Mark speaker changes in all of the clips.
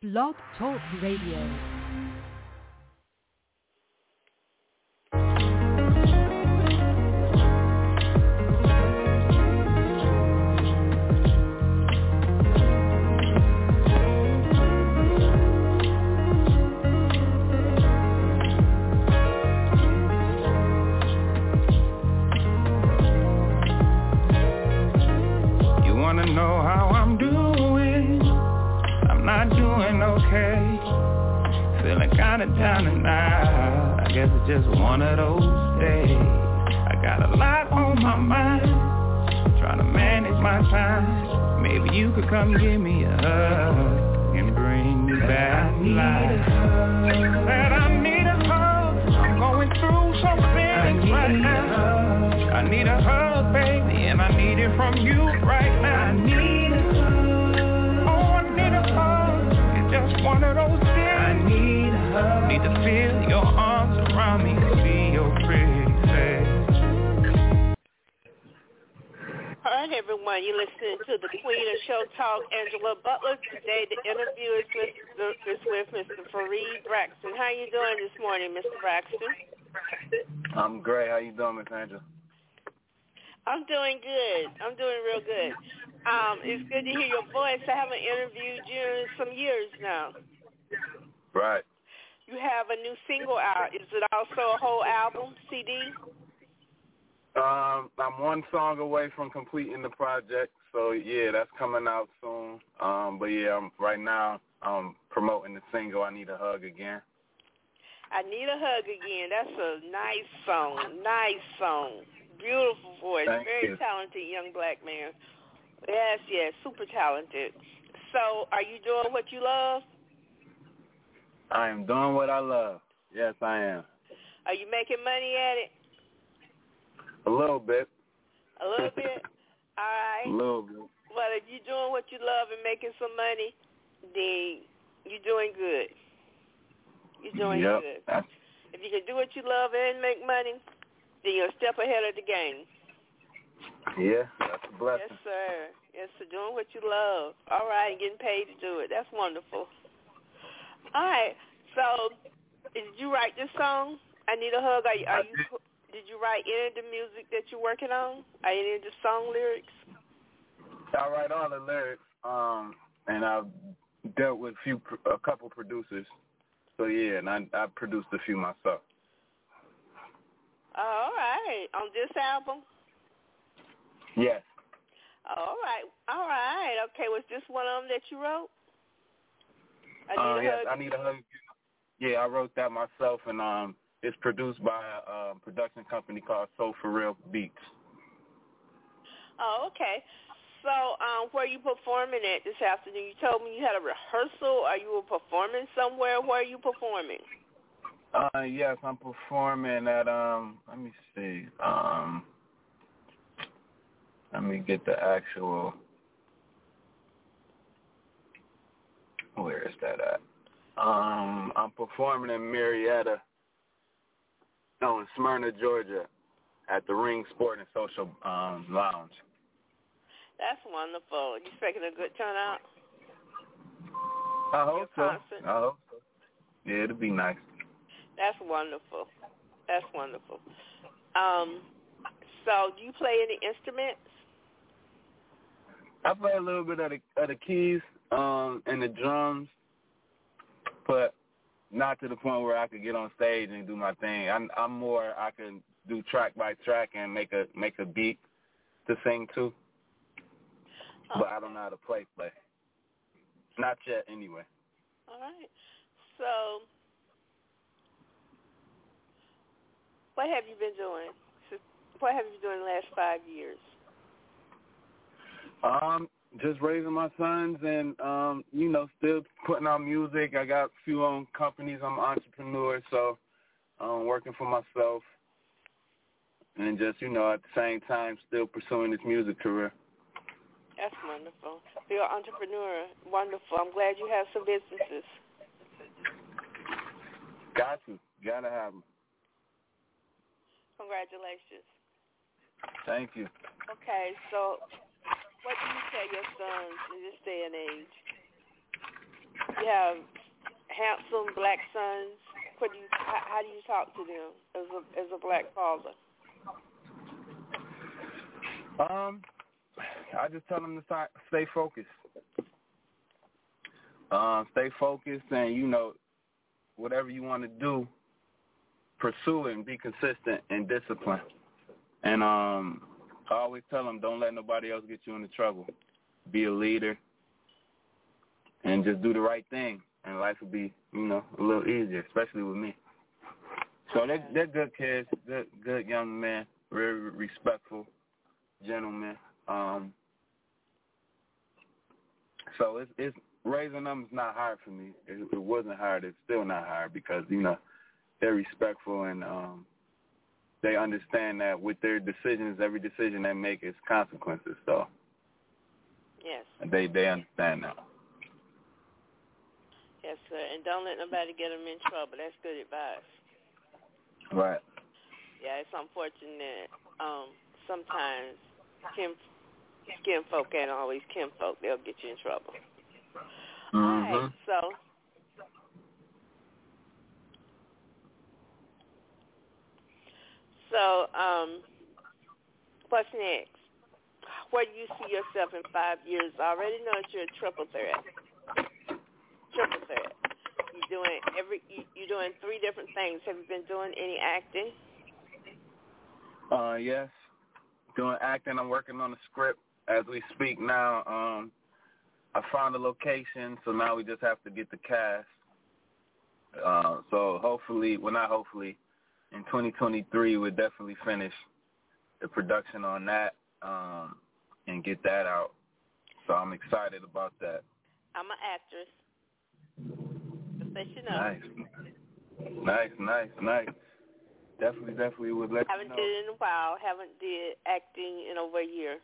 Speaker 1: Blog Talk Radio.
Speaker 2: Know how I'm doing. I'm not doing okay. Feeling kinda down tonight. I guess it's just one of those days. I got a lot on my mind, trying to manage my time. Maybe you could come give me a hug and bring me back to life. Said I need a hug. I'm going through some things right now. I need a hug, baby, and I need it from you right now. I need a hug. Oh, I need a hug. It's just one of those things. I need a hug. Need to feel your arms around me, see your pretty face.
Speaker 3: All right, everyone, you're listening to the Queen of Show Talk, Angela Butler. Today, the interview is with Mr. Fareed Braxton. How you doing this morning, Mr. Braxton?
Speaker 4: I'm great. How you doing, Miss Angela?
Speaker 3: I'm doing good. I'm doing real good. It's good to hear your voice. I haven't interviewed you in some years now.
Speaker 4: Right.
Speaker 3: You have a new single out. Is it also a whole album, CD?
Speaker 4: I'm one song away from completing the project, so yeah, that's coming out soon. But yeah, right now I'm promoting the single, I Need a Hug Again.
Speaker 3: I Need a Hug Again. That's a nice song. Nice song. Beautiful voice.
Speaker 4: Thank
Speaker 3: Very
Speaker 4: you.
Speaker 3: talented young black man. Yes, super talented. So, are you doing what you love?
Speaker 4: I am doing what I love. Yes, I am.
Speaker 3: Are you making money at it?
Speaker 4: A little bit.
Speaker 3: A little bit? All right.
Speaker 4: A little bit.
Speaker 3: Well, if you're doing what you love and making some money, then you're doing good. You're doing good. If you can do what you love and make money, then you're a step ahead of the game.
Speaker 4: Yeah, that's a blessing.
Speaker 3: Yes, sir. Yes, sir. Doing what you love. All right, and getting paid to do it. That's wonderful. All right. So, did you write this song? I Need a Hug. Did you write any of the music that you're working on? Are any of the song lyrics?
Speaker 4: I write all the lyrics, and I've dealt with a couple producers. So yeah, and I produced a few myself.
Speaker 3: All right. On this album?
Speaker 4: Yes.
Speaker 3: All right. Okay, was this one of them that you wrote?
Speaker 4: Yes, I Need a Hug. Yeah, I wrote that myself, and it's produced by a production company called Soul For Real Beats.
Speaker 3: Oh, okay. So, where are you performing at this afternoon? You told me you had a rehearsal. Are you performing somewhere? Where are you performing?
Speaker 4: Yes, I'm performing at, let me see, let me get the actual, where is that at? I'm performing in Marietta, in Smyrna, Georgia, at the Ring Sport and Social Lounge.
Speaker 3: That's wonderful. You expecting a good turnout?
Speaker 4: I hope so. Yeah, it'll be nice.
Speaker 3: That's wonderful. So, do you play any instruments?
Speaker 4: I play a little bit of the keys and the drums, but not to the point where I could get on stage and do my thing. I'm more, I can do track by track and make a beat to sing to.
Speaker 3: Okay.
Speaker 4: But I don't know how to play. Not yet, anyway.
Speaker 3: All right. So, what have you been doing? What have you been doing the last 5 years?
Speaker 4: Just raising my sons and, still putting out music. I got a few own companies. I'm an entrepreneur, so working for myself. And just, at the same time, still pursuing this music career.
Speaker 3: That's wonderful. You're an entrepreneur. Wonderful. I'm glad you have some businesses.
Speaker 4: Got to have them.
Speaker 3: Congratulations.
Speaker 4: Thank you.
Speaker 3: Okay, so what do you tell your sons in this day and age? You have handsome black sons. How do you talk to them as a black father?
Speaker 4: I just tell them to stay focused. Stay focused, and whatever you want to do, pursue it and be consistent and disciplined. And I always tell them, don't let nobody else get you into trouble. Be a leader and just do the right thing, and life will be, a little easier, especially with me. So they're good kids, good young men, very respectful gentlemen. So it's raising them is not hard for me. It wasn't hard. It's still not hard because they're respectful and they understand that with their decisions, every decision they make is consequences. So
Speaker 3: yes,
Speaker 4: they understand that.
Speaker 3: Yes, sir. And don't let nobody get them in trouble. That's good advice.
Speaker 4: Right.
Speaker 3: Yeah, it's unfortunate. Sometimes kinfolk ain't always kinfolk. They'll get you in trouble.
Speaker 4: Mm-hmm.
Speaker 3: All right, so what's next? Where do you see yourself in 5 years? I already know that you're a triple threat. You're doing 3 different things. Have you been doing any acting?
Speaker 4: Yes, doing acting. I'm working on a script as we speak now. I found a location, so now we just have to get the cast. So hopefully, well, not hopefully, in 2023 we'll definitely finish the production on that and get that out. So I'm excited about that.
Speaker 3: I'm an actress. Just let you know.
Speaker 4: Nice. Definitely would let you know.
Speaker 3: Haven't did it in a while. Haven't did acting in over a year.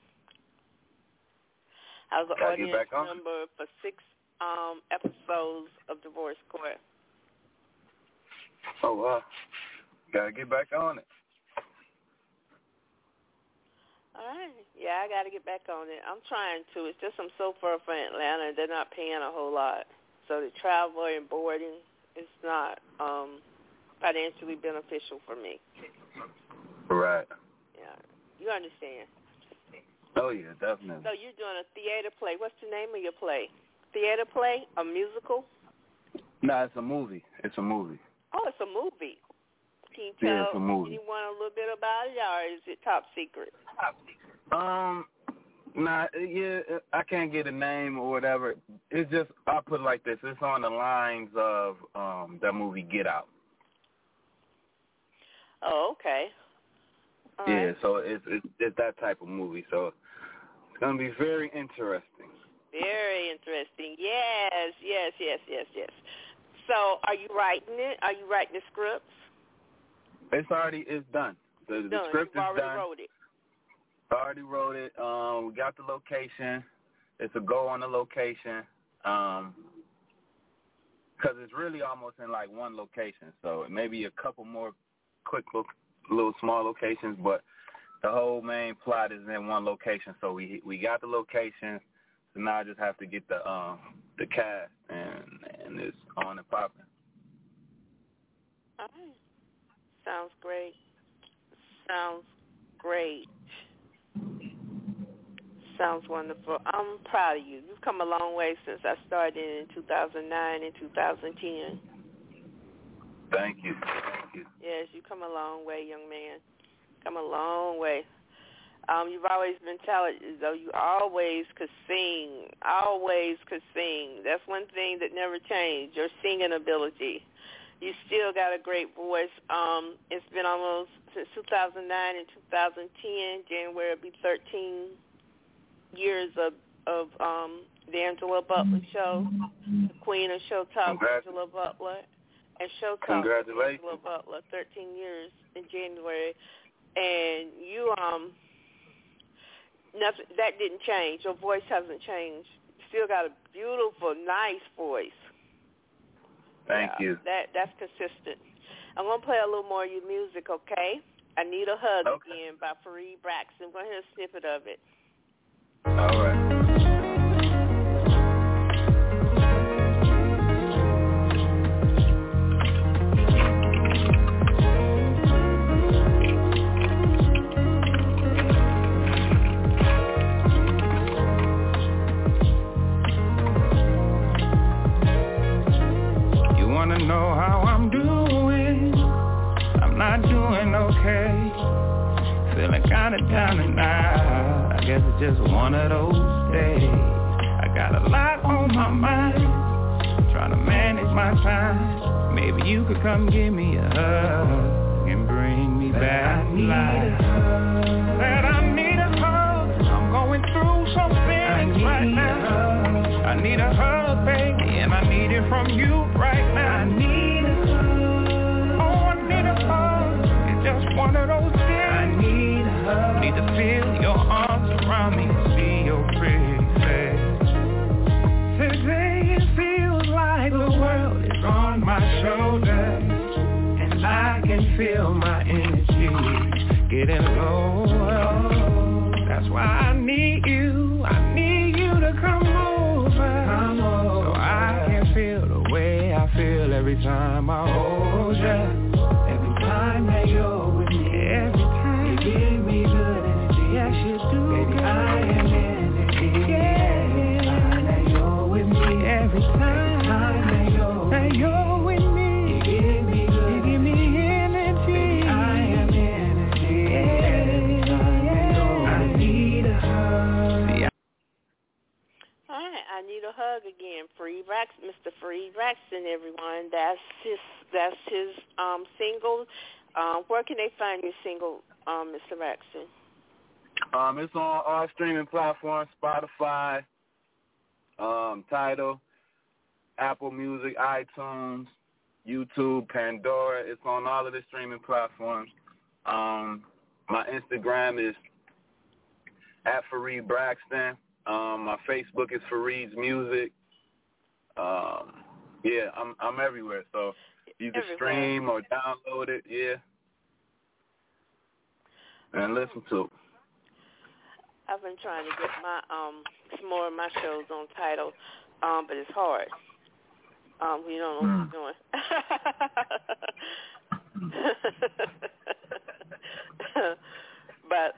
Speaker 3: I was an audience member for 6 episodes of Divorce Court.
Speaker 4: Oh, wow. Gotta get back on it.
Speaker 3: All right. Yeah, I got to get back on it. I'm trying to. It's just I'm so far from Atlanta, and they're not paying a whole lot. So the travel and boarding is not financially beneficial for me.
Speaker 4: Right.
Speaker 3: Yeah. You understand.
Speaker 4: Oh, yeah, definitely.
Speaker 3: So you're doing a theater play. What's the name of your play? Theater play? A musical?
Speaker 4: No, it's a movie. Oh, it's a movie. Can you tell anyone a little bit about it, or is it top secret? I can't get a name or whatever. It's just, I'll put it like this. It's on the lines of that movie Get Out.
Speaker 3: Oh, okay. All
Speaker 4: yeah,
Speaker 3: right.
Speaker 4: So it's that type of movie. So it's going to be very interesting.
Speaker 3: Very interesting. Yes. So are you writing it? Are you writing the scripts?
Speaker 4: It's done. The script is done.
Speaker 3: You already wrote it.
Speaker 4: I already wrote it. We got the location. It's a go on the location. Because it's really almost in like one location. So maybe a couple more quick little small locations, but the whole main plot is in one location. So we got the location. So now I just have to get the cast and it's on and popping.
Speaker 3: All right. Sounds great. Sounds wonderful. I'm proud of you. You've come a long way since I started in 2009 and 2010.
Speaker 4: Thank you.
Speaker 3: Yes, you come a long way, young man. Come a long way. You've always been talented, though. You always could sing. That's one thing that never changed, your singing ability. You still got a great voice. It's been almost since 2009 and 2010. January will be 13 years of the Angela Butler Show, the Queen of Show Talk, Angela Butler, and Show Talk, Angela Butler, 13 years in January. And you, nothing that didn't change. Your voice hasn't changed. You still got a beautiful, nice voice.
Speaker 4: Thank you.
Speaker 3: That's consistent. I'm going to play a little more of your music, okay? I Need a Hug Again by Fareed Braxton. Go ahead and snippet of it.
Speaker 4: All right.
Speaker 2: know how I'm doing? I'm not doing okay. Feeling kinda down tonight. I guess it's just one of those days. I got a lot on my mind, trying to manage my time. Maybe you could come give me a hug and bring me back to life. Said I need a hug. I'm going through some things right now. I need a hug, baby, and I need it from you right now. I need a hug. Oh, I need a hug. It's just one of those things. I need a hug. Need to feel your arms around me and see your pretty face. Today it feels like the world is on my shoulders, and I can feel my energy getting low. That's why I need you. I need you to come over, so I can feel the way I feel every time I hold you. Every time that you're with me, every time you give me good energy. Yes, you do. Baby, I am energy. Yeah, every time that you're with me, every time that you're with me, you give me good, you give me energy. Baby, I am energy. Every time that you're with me, I need a hug. Yeah.
Speaker 3: All right, I need a hug again. Mr. Fareed Braxton, everyone. That's his single. Where can they find your single, Mr. Braxton?
Speaker 4: It's on all streaming platforms: Spotify, Tidal, Apple Music, iTunes, YouTube, Pandora. It's on all of the streaming platforms. My Instagram is @Fareed Braxton. My Facebook is Fareed's Music. Yeah, I'm everywhere. So you can stream or download it. Yeah, and listen to it.
Speaker 3: I've been trying to get my some more of my shows on Tidal, but it's hard. We don't know what we're doing. But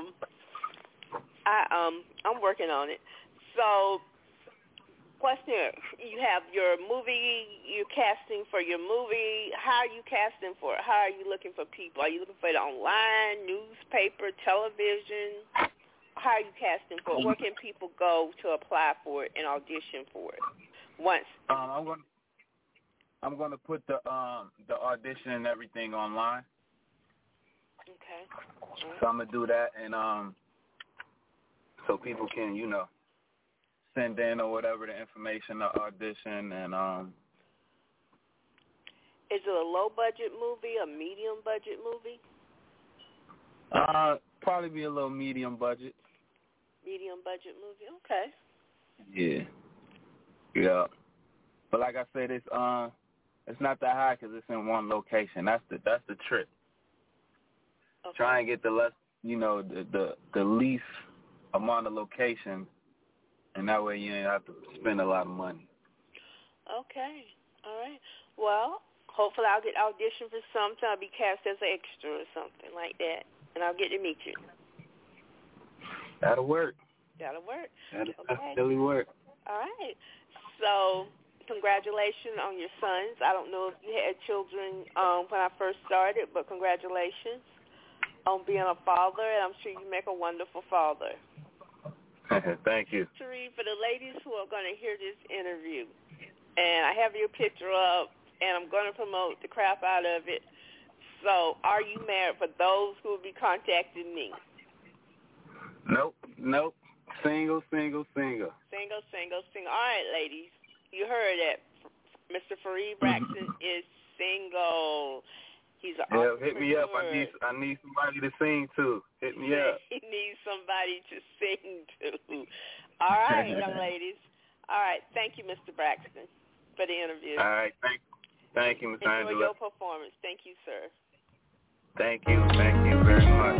Speaker 3: I'm working on it. So, question: you have your movie. You're casting for your movie. How are you casting for it? How are you looking for people? Are you looking for it online, newspaper, television? How are you casting for it? Where can people go to apply for it and audition for it? Once
Speaker 4: I'm going to put the audition and everything online.
Speaker 3: Okay.
Speaker 4: So I'm gonna do that, and so people can, send in or whatever the information, the audition, and
Speaker 3: Is it a low budget movie, a medium budget movie?
Speaker 4: Probably be a little medium budget.
Speaker 3: Medium budget movie, okay.
Speaker 4: Yeah. But like I said, it's not that high because it's in one location. That's the trick.
Speaker 3: Okay.
Speaker 4: Try and get the less, the least amount of locations, and that way you ain't have to spend a lot of money.
Speaker 3: Okay. All right. Well, hopefully I'll get audition for something. I'll be cast as an extra or something like that, and I'll get to meet you.
Speaker 4: That'll work.
Speaker 3: That'll
Speaker 4: okay. Really work.
Speaker 3: All right. So, congratulations on your sons. I don't know if you had children when I first started, but congratulations on being a father, and I'm sure you make a wonderful father.
Speaker 4: Thank you.
Speaker 3: Fareed, for the ladies who are going to hear this interview, and I have your picture up, and I'm going to promote the crap out of it. So, are you married for those who will be contacting me?
Speaker 4: Nope. Single.
Speaker 3: All right, ladies. You heard it. Mr. Fareed Braxton is single. He's an entrepreneur.
Speaker 4: Hit me up. I need somebody to sing to. Hit me up.
Speaker 3: He needs somebody to sing to. All right, young ladies. All right. Thank you, Mr. Braxton, for the interview.
Speaker 4: All right. Thank you, Ms. Angela.
Speaker 3: Enjoy your performance. Thank you, sir.
Speaker 4: Thank you very much.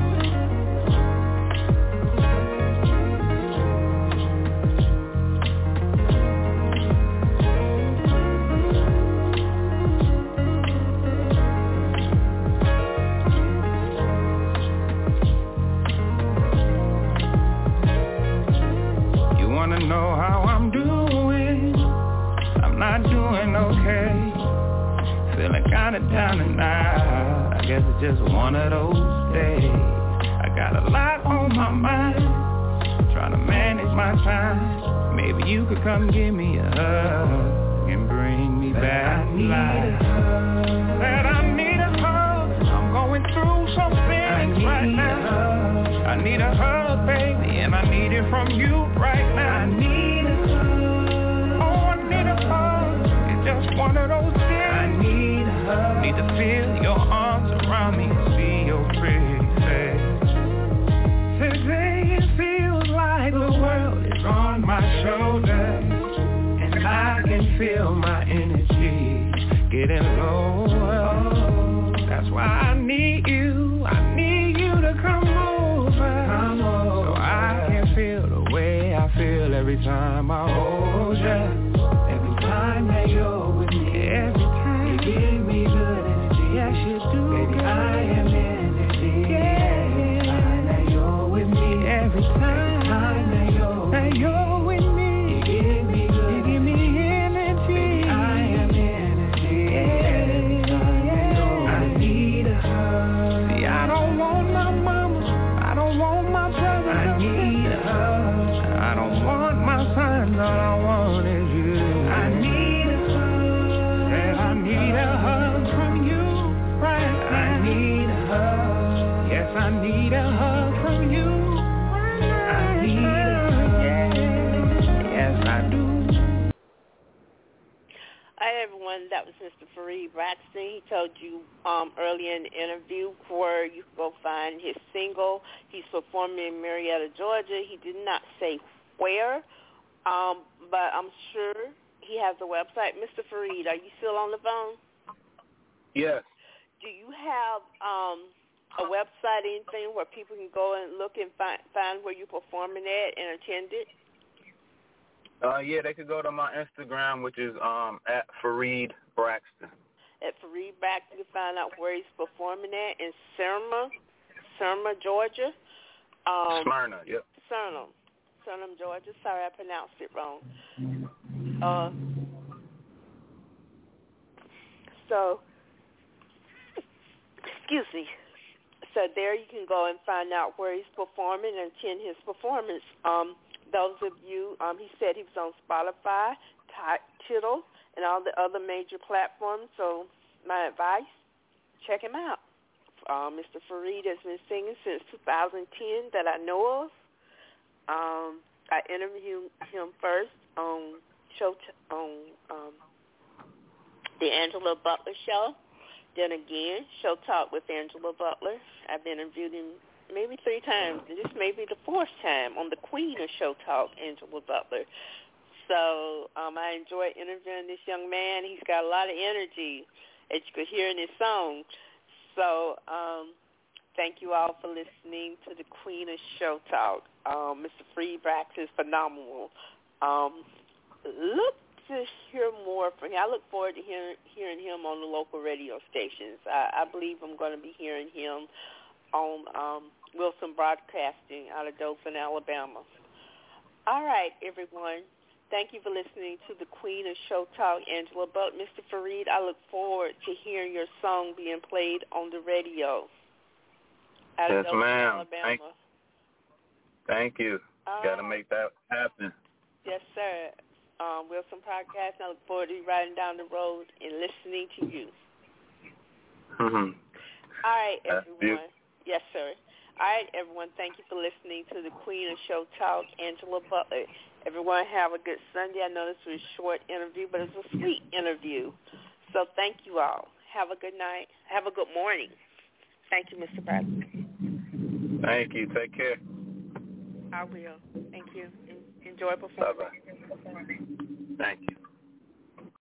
Speaker 2: Know how I'm doing. I'm not doing okay. Feeling kinda down tonight. I guess it's just one of those days. I got a lot on my mind, trying to manage my time. Maybe you could come give me a hug and bring me back to life. That I need a hug. I'm going through some things right now. I need a hug, baby, and I need it from you right now. I need a hug. Oh, I need a hug. It's just one of those days. I need a hug. Need to feel your arms around me and see your pretty face. Today it feels like the world is on my shoulders, and I can feel my energy getting lower. That's why I need you to come over, so I can feel the way I feel every time I hold you. Every time that you're with me, every time you give me good energy. Yes, you do, baby, I am energy. Every time that you're with me, every time that you're with me, you give me good, you give me energy. Baby, I am energy. Every time that you're with me, I need a hug. See, I don't want my mama, I don't want my brother, I need a hug. I don't want my sons, all I want is you. I need a hug. And I need a hug from you right now. I need a hug. Yes, I need a hug from you right now. I need a hug. Yes, I do.
Speaker 3: Hi, everyone. That was Mr. Fareed Braxton. He told you earlier in the interview where you can go find his single. He's performing in Marietta, Georgia. He did not say where, but I'm sure he has a website. Mr. Fareed, are you still on the phone?
Speaker 4: Yes.
Speaker 3: Do you have a website, anything where people can go and look and find where you're performing at and attend it?
Speaker 4: Yeah, they could go to my Instagram, which is at Fareed Braxton.
Speaker 3: At Fareed Braxton, you can find out where he's performing at in Smyrna, Georgia.
Speaker 4: Smyrna, yep.
Speaker 3: Smyrna, Georgia. Sorry, I pronounced it wrong. Excuse me. So there you can go and find out where he's performing and attend his performance. Those of you, he said he was on Spotify, Tidal, and all the other major platforms. So my advice, check him out. Mr. Fareed has been singing since 2010 that I know of. I interviewed him first on the Angela Butler Show. Then again, Show Talk with Angela Butler. I've interviewed him maybe 3 times. This may be the 4th time on the Queen of Show Talk, Angela Butler. So I enjoy interviewing this young man. He's got a lot of energy, as you could hear in his song. So thank you all for listening to the Queen of Show Talk. Mr. Fareed Braxton is phenomenal. Look to hear more from him. I look forward to hearing him on the local radio stations. I believe I'm going to be hearing him on Wilson Broadcasting out of Dothan, Alabama. All right, everyone. Thank you for listening to the Queen of Show Talk, Angela Butler. Mr. Fareed, I look forward to hearing your song being played on the radio out of Dothan, Alabama.
Speaker 4: Thank you. Got to make that happen.
Speaker 3: Yes, sir. Wilson Podcast. I look forward to you riding down the road and listening to you.
Speaker 4: Mm-hmm.
Speaker 3: All right, everyone. Yes, sir. All right, everyone. Thank you for listening to the Queen of Show Talk, Angela Butler. Everyone have a good Sunday. I know this was a short interview, but it was a sweet interview. So thank you all. Have a good night. Have a good morning. Thank you, Mr. Bradley.
Speaker 4: Thank you. Take care.
Speaker 3: I will. Thank you. Enjoy performing.
Speaker 4: Bye-bye. Thank you.